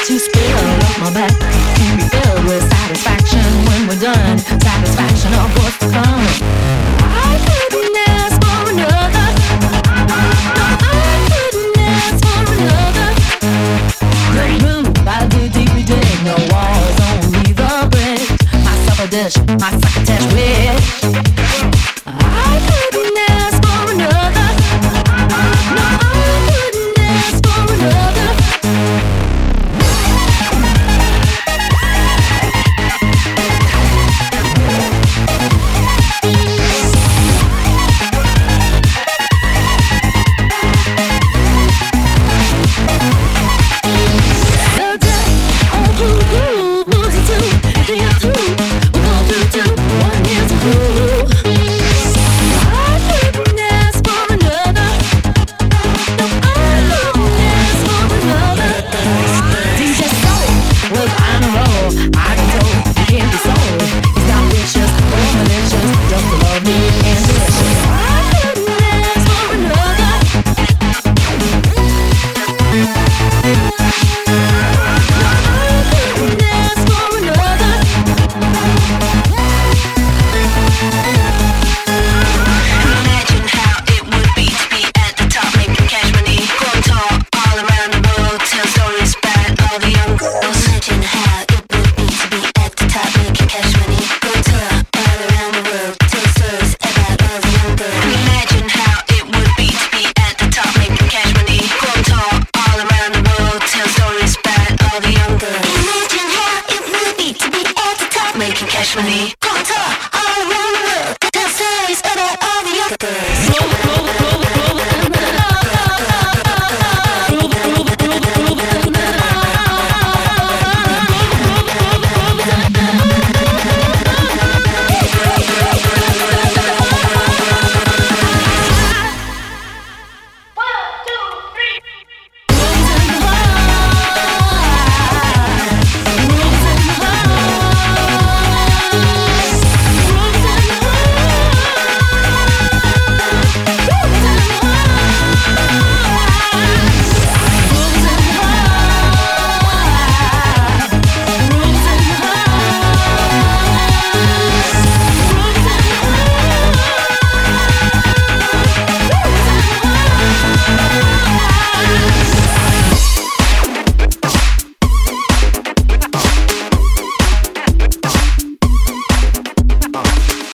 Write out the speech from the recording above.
to spill up my back. Can be filled with satisfaction when we're done. Satisfaction of what's to come. I couldn't ask for another. No, I couldn't ask for another. The groove I do deeply dig. No walls, only the brick. My supper dish, my succotash wish. I couldn't ask for another. No, I couldn't ask for another. Making cash money.